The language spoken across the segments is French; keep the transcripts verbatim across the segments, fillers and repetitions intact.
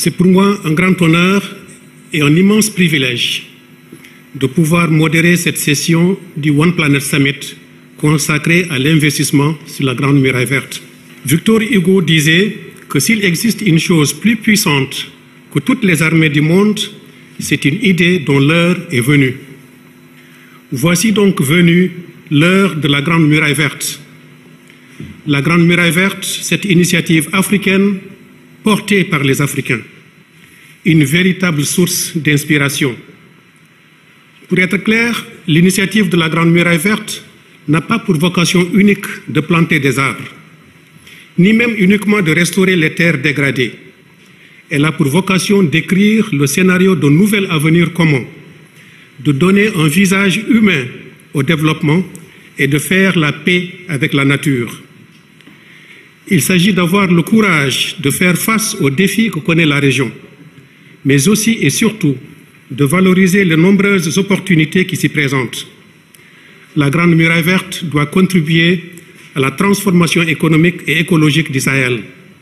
C'est pour moi un grand honneur et un immense privilège de pouvoir modérer cette session du One Planet Summit consacrée à l'investissement sur la Grande Muraille Verte. Victor Hugo disait que s'il existe une chose plus puissante que toutes les armées du monde, c'est une idée dont l'heure est venue. Voici donc venue l'heure de la Grande Muraille Verte. La Grande Muraille Verte, cette initiative africaine portée par les Africains, une véritable source d'inspiration. Pour être clair, l'initiative de la Grande Muraille Verte n'a pas pour vocation unique de planter des arbres, ni même uniquement de restaurer les terres dégradées. Elle a pour vocation d'écrire le scénario d'un nouvel avenir commun, de donner un visage humain au développement et de faire la paix avec la nature. Il s'agit d'avoir le courage de faire face aux défis que connaît la région, mais aussi et surtout de valoriser les nombreuses opportunités qui s'y présentent. La Grande Muraille Verte doit contribuer à la transformation économique et écologique du Sahel,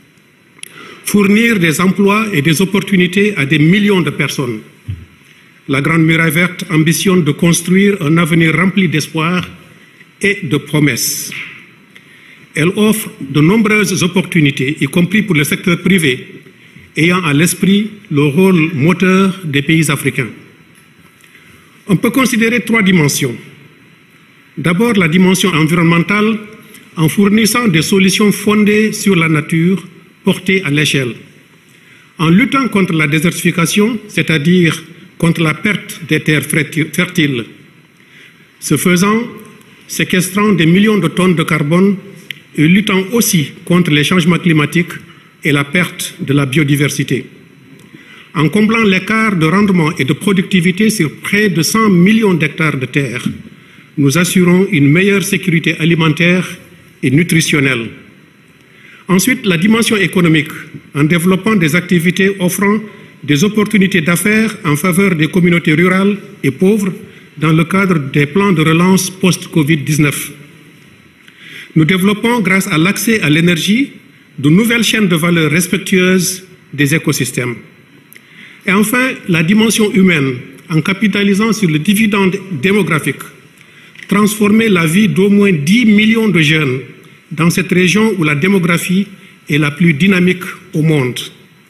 fournir des emplois et des opportunités à des millions de personnes. La Grande Muraille Verte ambitionne de construire un avenir rempli d'espoir et de promesses. Elle offre de nombreuses opportunités, y compris pour le secteur privé, ayant à l'esprit le rôle moteur des pays africains. On peut considérer trois dimensions. D'abord, la dimension environnementale, en fournissant des solutions fondées sur la nature, portées à l'échelle. En luttant contre la désertification, c'est-à-dire contre la perte des terres fertiles. Ce faisant, séquestrant des millions de tonnes de carbone et luttant aussi contre les changements climatiques et la perte de la biodiversité. En comblant l'écart de rendement et de productivité sur près de cent millions d'hectares de terre, nous assurons une meilleure sécurité alimentaire et nutritionnelle. Ensuite, la dimension économique, en développant des activités offrant des opportunités d'affaires en faveur des communautés rurales et pauvres dans le cadre des plans de relance post-Covid dix-neuf. Nous développons, grâce à l'accès à l'énergie, de nouvelles chaînes de valeur respectueuses des écosystèmes. Et enfin, la dimension humaine, en capitalisant sur le dividende démographique, transformer la vie d'au moins dix millions de jeunes dans cette région où la démographie est la plus dynamique au monde.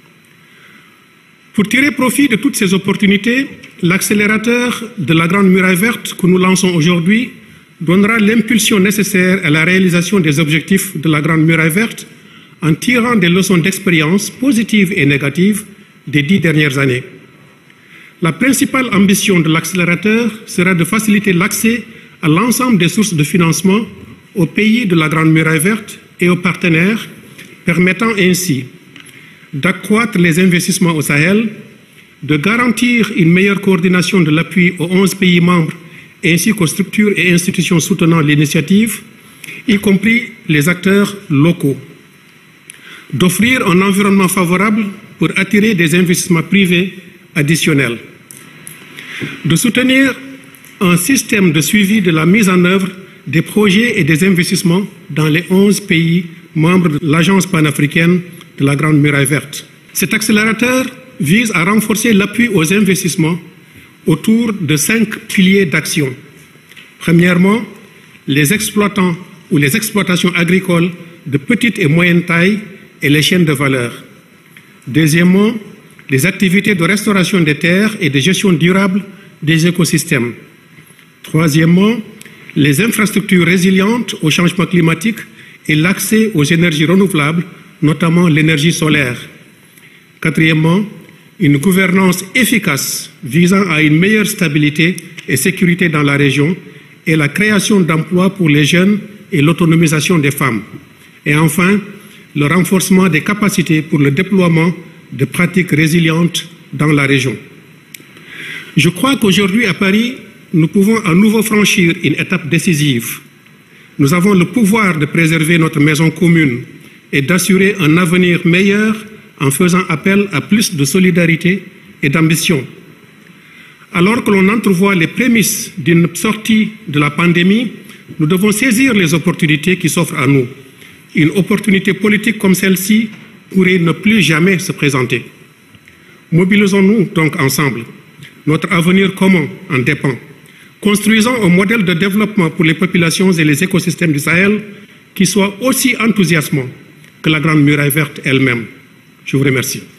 Pour tirer profit de toutes ces opportunités, l'accélérateur de la Grande Muraille Verte que nous lançons aujourd'hui donnera l'impulsion nécessaire à la réalisation des objectifs de la Grande Muraille Verte en tirant des leçons d'expérience positives et négatives des dix dernières années. La principale ambition de l'accélérateur sera de faciliter l'accès à l'ensemble des sources de financement aux pays de la Grande Muraille Verte et aux partenaires, permettant ainsi d'accroître les investissements au Sahel, de garantir une meilleure coordination de l'appui aux onze pays membres ainsi qu'aux structures et institutions soutenant l'initiative, y compris les acteurs locaux, d'offrir un environnement favorable pour attirer des investissements privés additionnels, de soutenir un système de suivi de la mise en œuvre des projets et des investissements dans les onze pays membres de l'Agence panafricaine de la Grande Muraille Verte. Cet accélérateur vise à renforcer l'appui aux investissements autour de cinq piliers d'action. Premièrement, les exploitants ou les exploitations agricoles de petite et moyenne taille et les chaînes de valeur. Deuxièmement, les activités de restauration des terres et de gestion durable des écosystèmes. Troisièmement, les infrastructures résilientes au changement climatique et l'accès aux énergies renouvelables, notamment l'énergie solaire. Quatrièmement, une gouvernance efficace visant à une meilleure stabilité et sécurité dans la région et la création d'emplois pour les jeunes et l'autonomisation des femmes. Et enfin, le renforcement des capacités pour le déploiement de pratiques résilientes dans la région. Je crois qu'aujourd'hui à Paris, nous pouvons à nouveau franchir une étape décisive. Nous avons le pouvoir de préserver notre maison commune et d'assurer un avenir meilleur en faisant appel à plus de solidarité et d'ambition. Alors que l'on entrevoit les prémices d'une sortie de la pandémie, nous devons saisir les opportunités qui s'offrent à nous. Une opportunité politique comme celle-ci pourrait ne plus jamais se présenter. Mobilisons-nous donc ensemble. Notre avenir commun en dépend. Construisons un modèle de développement pour les populations et les écosystèmes du Sahel qui soit aussi enthousiasmant que la Grande Muraille Verte elle-même. Je vous remercie.